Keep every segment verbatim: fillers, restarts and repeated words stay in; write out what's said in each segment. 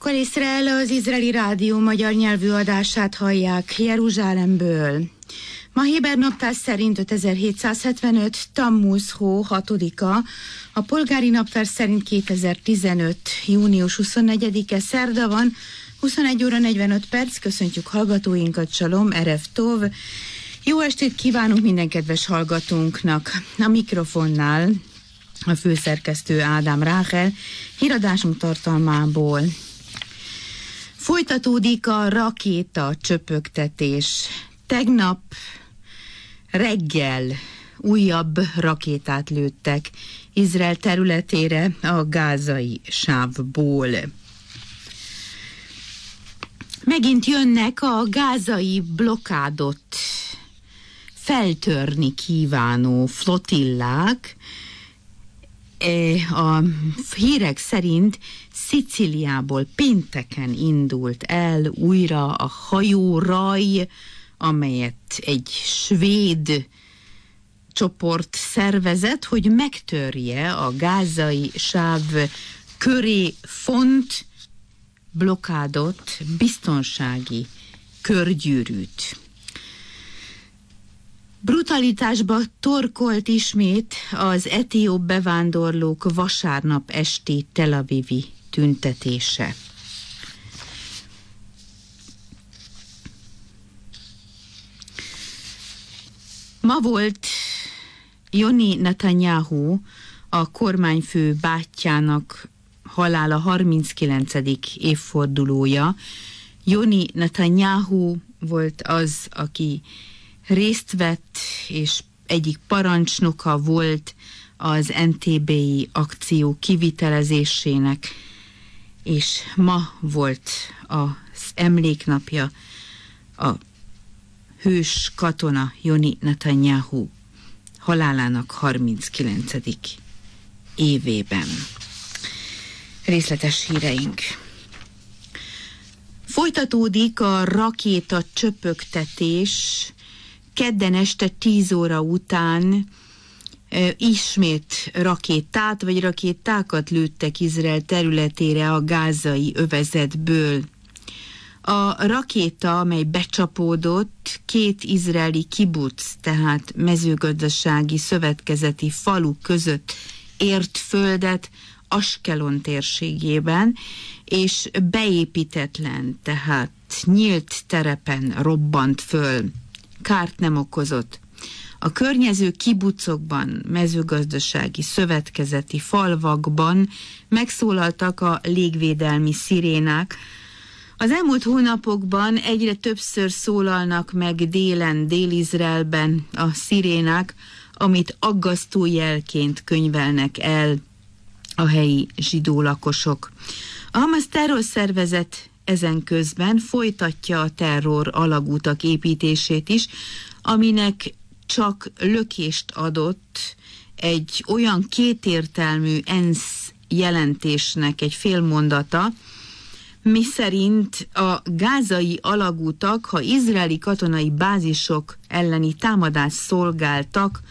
Kol Izrael, az izraeli rádió magyar nyelvű adását hallják Jeruzsálemből. Ma héber naptár szerint ötezer-hétszázhetvenöt, Tammuz hó hatodika, a polgári naptár szerint kétezer-tizenöt, június huszonnegyedike, szerda van, huszonegy óra negyvenöt perc, köszöntjük hallgatóinkat, Salom, Erev Tov. Jó estét kívánunk minden kedves hallgatónknak. A mikrofonnál a főszerkesztő Ádám Ráhel, híradásunk tartalmából. Folytatódik a rakéta csöpögtetés. Tegnap reggel újabb rakétát lőttek Izrael területére a gázai sávból. Megint jönnek a gázai blokkádot feltörni kívánó flotillák. A hírek szerint Szicíliából pénteken indult el újra a hajóraj, amelyet egy svéd csoport szervezett, hogy megtörje a gázai sáv köré font blokkádot, biztonsági körgyűrűt. Brutalitásba torkolt ismét az etióp bevándorlók vasárnap esti Tel Avivi tüntetése. Ma volt Yoni Netanyahu, a kormányfő bátyjának halála harminckilencedik évfordulója. Yoni Netanyahu volt az, aki részt vett, és egyik parancsnoka volt az en té bé i akció kivitelezésének, és ma volt az emléknapja a hős katona Yoni Netanyahu halálának harminckilencedik évében. Részletes híreink. Folytatódik a rakéta csöpögtetés. Kedden este tíz óra után e, ismét rakétát vagy rakétákat lőttek Izrael területére a gázai övezetből. A rakéta, amely becsapódott, két izraeli kibuc, tehát mezőgazdasági szövetkezeti falu között ért földet Askelon térségében, és beépítetlen, tehát nyílt terepen robbant föl. Kárt nem okozott. A környező kibucokban, mezőgazdasági szövetkezeti falvakban megszólaltak a légvédelmi szirénák. Az elmúlt hónapokban egyre többször szólalnak meg délen, Dél-Izraelben a szirénák, amit aggasztó jelként könyvelnek el a helyi zsidó lakosok. A Hamas terrorszervezet ezen közben folytatja a terror alagútak építését is, aminek csak lökést adott egy olyan kétértelmű ENSZ jelentésnek egy félmondata, miszerint a gázai alagútak, ha izraeli katonai bázisok elleni támadást szolgáltak,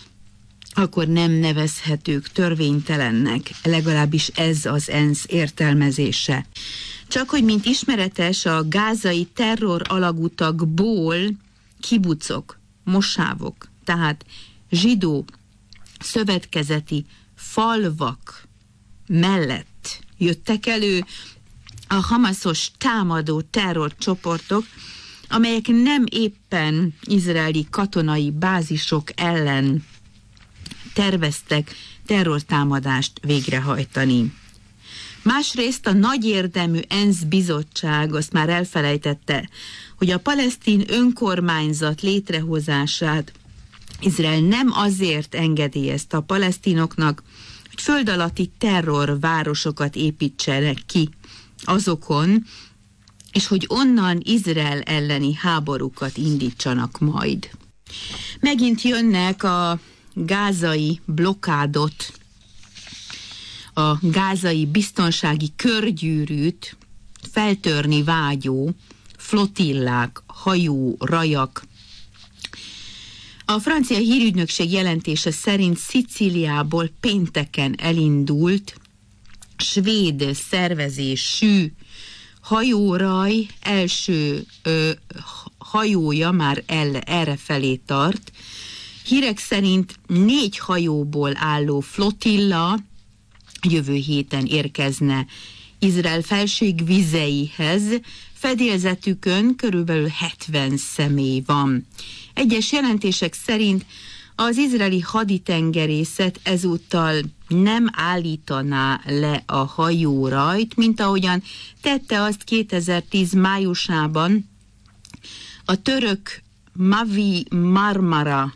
akkor nem nevezhetők törvénytelennek, legalábbis ez az ENSZ értelmezése. Csak hogy mint ismeretes, a gázai terror alagutakból kibucok, mosávok, tehát zsidó szövetkezeti falvak mellett jöttek elő a hamaszos támadó terrorcsoportok, amelyek nem éppen izraeli katonai bázisok ellen terveztek terrortámadást végrehajtani. Másrészt a nagy érdemű ENSZ bizottság azt már elfelejtette, hogy a palesztin önkormányzat létrehozását Izrael nem azért engedélyezte a palesztinoknak, hogy föld alatti terrorvárosokat építsenek ki azokon, és hogy onnan Izrael elleni háborúkat indítsanak majd. Megint jönnek a gázai blokkádot, a gázai biztonsági körgyűrűt feltörni vágyó flotillák, hajó, rajak. A francia hírügynökség jelentése szerint Szicíliából pénteken elindult svéd szervezésű hajóraj első ö, hajója már el, errefelé tart. Hírek szerint négy hajóból álló flotilla jövő héten érkezne Izrael felség vizeihez, fedélzetükön körülbelül hetven személy van. Egyes jelentések szerint az izraeli haditengerészet ezúttal nem állítaná le a hajórajt, mint ahogyan tette azt kétezer-tíz májusában a török Mavi Marmara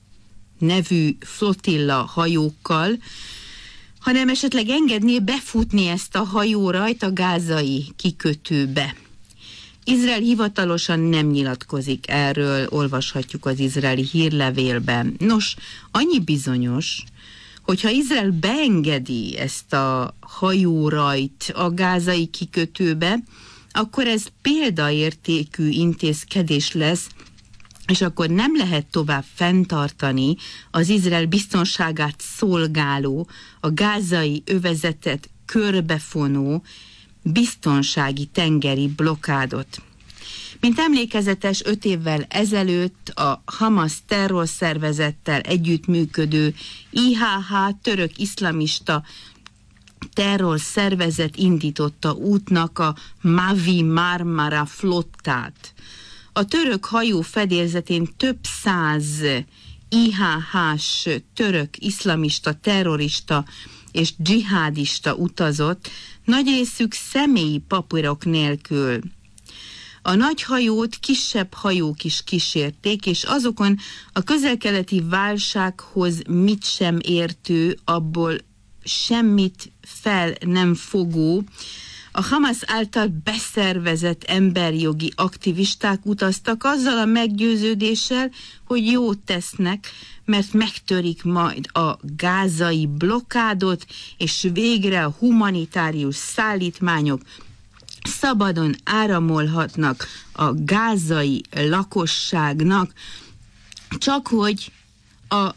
nevű flotilla hajókkal, hanem esetleg engedné befutni ezt a hajórajt a gázai kikötőbe. Izrael hivatalosan nem nyilatkozik erről, olvashatjuk az izraeli hírlevélben. Nos, annyi bizonyos, hogyha Izrael beengedi ezt a hajórajt a gázai kikötőbe, akkor ez példaértékű intézkedés lesz, és akkor nem lehet tovább fenntartani az Izrael biztonságát szolgáló, a gázai övezetet körbefonó biztonsági tengeri blokádot. Mint emlékezetes, öt évvel ezelőtt a Hamas terrorszervezettel együttműködő I H H török iszlamista terrorszervezet indította útnak a Mavi Marmara flottát. A török hajó fedélzetén több száz I H H-s török iszlamista terrorista és dzsihádista utazott, nagy részük személyi papírok nélkül. A nagy hajót kisebb hajók is kísérték, és azokon a közel-keleti válsághoz mit sem értő, abból semmit fel nem fogó, a Hamas által beszervezett emberjogi aktivisták utaztak azzal a meggyőződéssel, hogy jót tesznek, mert megtörik majd a gázai blokkádot, és végre a humanitárius szállítmányok szabadon áramolhatnak a gázai lakosságnak, csak hogy a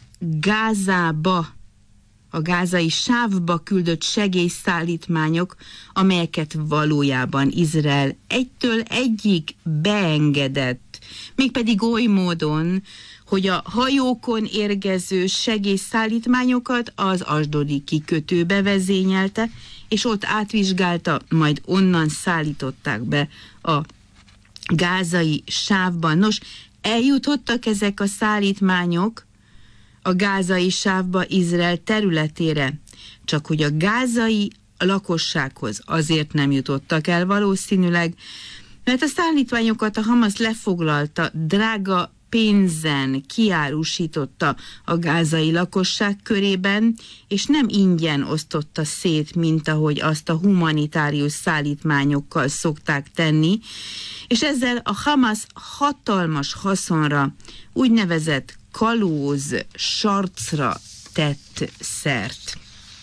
Gázába, a gázai sávba küldött segélyszállítmányok, amelyeket valójában Izrael egytől egyig beengedett, mégpedig oly módon, hogy a hajókon érkező segélyszállítmányokat az asdodi kikötőbe vezényelte, és ott átvizsgálta, majd onnan szállították be a gázai sávban. Nos, eljutottak ezek a szállítmányok a gázai sávba, Izrael területére, csak hogy a gázai lakossághoz azért nem jutottak el valószínűleg, mert a szállítmányokat a Hamas lefoglalta, drága pénzen kiárusította a gázai lakosság körében, és nem ingyen osztotta szét, mint ahogy azt a humanitárius szállítmányokkal szokták tenni, és ezzel a Hamas hatalmas haszonra, úgynevezett kalóz sarcra tett szert.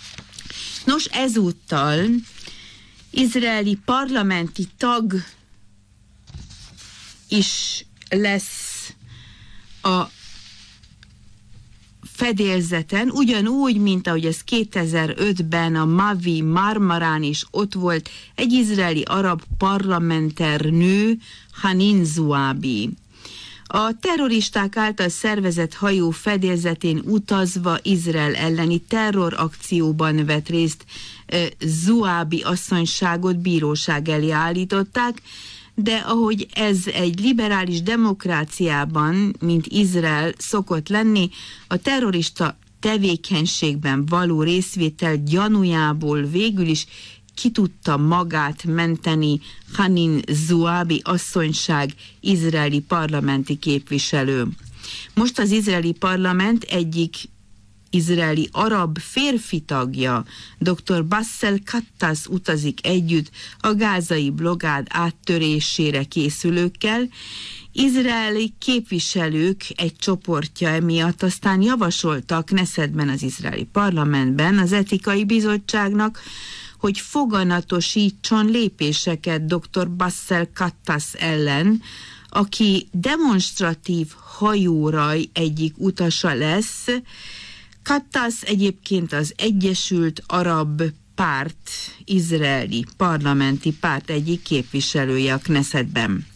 Nos, ezúttal izraeli parlamenti tag is lesz a fedélzeten, ugyanúgy, mint ahogy ez kétezer-ötben a Mavi Marmarán is ott volt egy izraeli arab parlamenternő, Hanin Zuabi. A terroristák által szervezett hajó fedélzetén utazva Izrael elleni terrorakcióban vett részt Zuabi asszonyságot bíróság elé állították, de ahogy ez egy liberális demokráciában, mint Izrael szokott lenni, a terrorista tevékenységben való részvétel gyanújából végül is ki tudta magát menteni Hanin Zuabi asszonyság, izraeli parlamenti képviselő. Most az izraeli parlament egyik izraeli arab férfi tagja, doktor Bassel Kattas utazik együtt a gázai blokád áttörésére készülőkkel. Izraeli képviselők egy csoportja emiatt aztán javasoltak Knessetben, az izraeli parlamentben az etikai bizottságnak, hogy foganatosítson lépéseket doktor Bassel Kattas ellen, aki demonstratív hajóraj egyik utasa lesz. Kattas egyébként az Egyesült Arab párt, izraeli parlamenti párt egyik képviselője a Knessetben.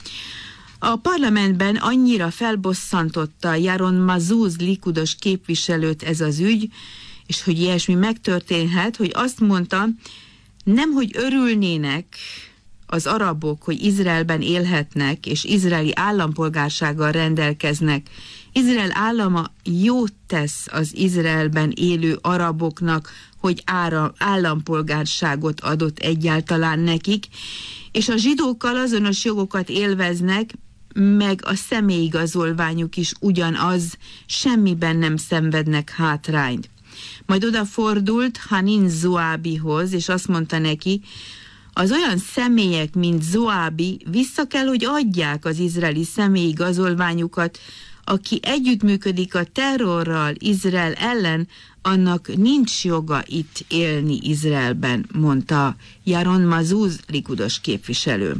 A parlamentben annyira felbosszantotta Yaron Mazuz likudos képviselőt ez az ügy, és hogy ilyesmi megtörténhet, hogy azt mondta, nemhogy örülnének az arabok, hogy Izraelben élhetnek, és izraeli állampolgársággal rendelkeznek. Izrael állama jót tesz az Izraelben élő araboknak, hogy ára, állampolgárságot adott egyáltalán nekik, és a zsidókkal azonos jogokat élveznek, meg a személyigazolványuk is ugyanaz, semmiben nem szenvednek hátrányt. Majd odafordult Hanin Zoabihoz, és azt mondta neki, az olyan személyek, mint Zoabi, vissza kell, hogy adják az izraeli személyigazolványukat, aki együttműködik a terrorral Izrael ellen, annak nincs joga itt élni Izraelben, mondta Yaron Mazuz likudos képviselő.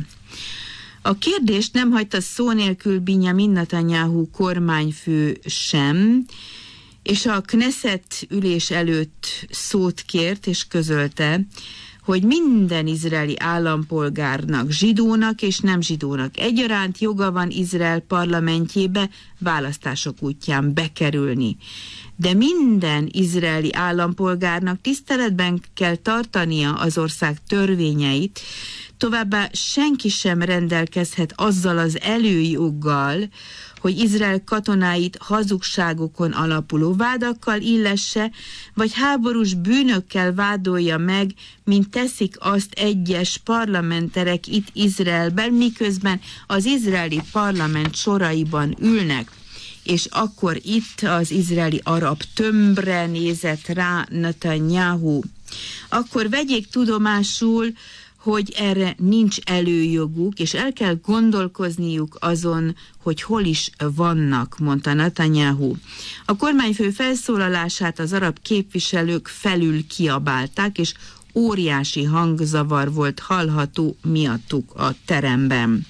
A kérdést nem hagyta szó nélkül Binyamin Netanyahu kormányfő sem, és a Knesset ülés előtt szót kért és közölte, hogy minden izraeli állampolgárnak, zsidónak és nem zsidónak egyaránt joga van Izrael parlamentjébe választások útján bekerülni. De minden izraeli állampolgárnak tiszteletben kell tartania az ország törvényeit, továbbá senki sem rendelkezhet azzal az előjoggal, hogy Izrael katonáit hazugságokon alapuló vádakkal illesse, vagy háborús bűnökkel vádolja meg, mint teszik azt egyes parlamenterek itt Izraelben, miközben az izraeli parlament soraiban ülnek. És akkor itt az izraeli arab tömbre nézett rá Netanyahu. Akkor vegyék tudomásul, hogy erre nincs előjoguk, és el kell gondolkozniuk azon, hogy hol is vannak, mondta Netanyahu. A kormányfő felszólalását az arab képviselők felül kiabálták, és óriási hangzavar volt hallható miattuk a teremben.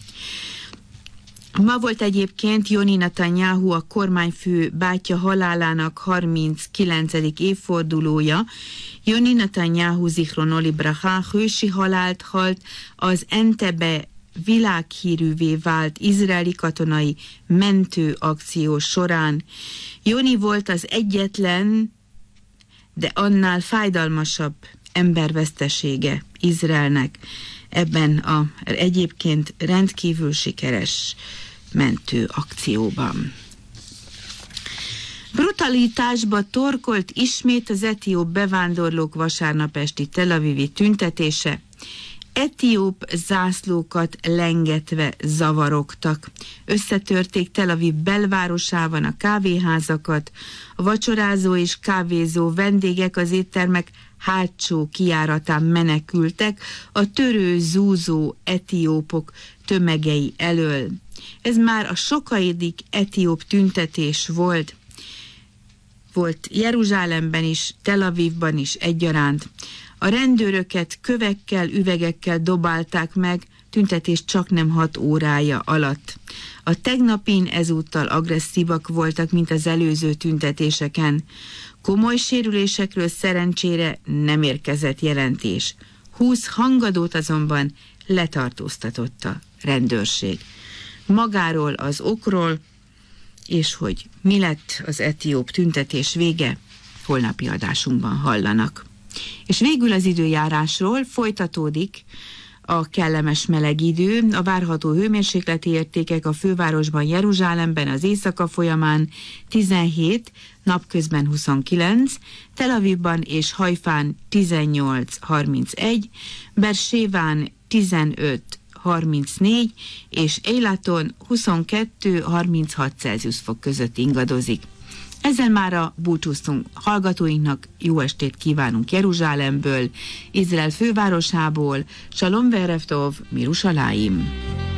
Ma volt egyébként Yoni Netanyahu, a kormányfő bátyja halálának harminckilencedik évfordulója. Yoni Netanyahu zichrono livracha hősi halált halt az Entebbe világhírűvé vált izraeli katonai mentőakció során. Yoni volt az egyetlen, de annál fájdalmasabb embervesztesége Izraelnek ebben a egyébként rendkívül sikeres mentőakcióban. Brutalitásba torkolt ismét az etióp bevándorlók vasárnap esti Tel Avivi tüntetése. Etióp zászlókat lengetve zavarogtak. Összetörték Tel Aviv belvárosában a kávéházakat, a vacsorázó és kávézó vendégek az éttermek hátsó kijáratán menekültek a törő, zúzó etiópok tömegei elől. Ez már a sokadik etióp tüntetés volt. Volt Jeruzsálemben is, Tel Avivban is egyaránt. A rendőröket kövekkel, üvegekkel dobálták meg, tüntetés csak nem hat órája alatt. A tegnapin ezúttal agresszívak voltak, mint az előző tüntetéseken. Komoly sérülésekről szerencsére nem érkezett jelentés. Húsz hangadót azonban letartóztatott a rendőrség. Magáról, az okról, és hogy mi lett az etióp tüntetés vége, holnapi adásunkban hallanak. És végül az időjárásról folytatódik a kellemes meleg idő, a várható hőmérsékleti értékek a fővárosban, Jeruzsálemben az éjszaka folyamán tizenhét, napközben huszonkilenc, Tel Avivban és Hajfán tizennyolc harmincegy, Berséván tizenöt harmincnégy, és Eilaton huszonkettő harminchat Celsius fok között ingadozik. Ezzel mára búcsúztunk hallgatóinknak, jó estét kívánunk Jeruzsálemből, Izrael fővárosából, Shalom ve'erev tov, Mirushalayim.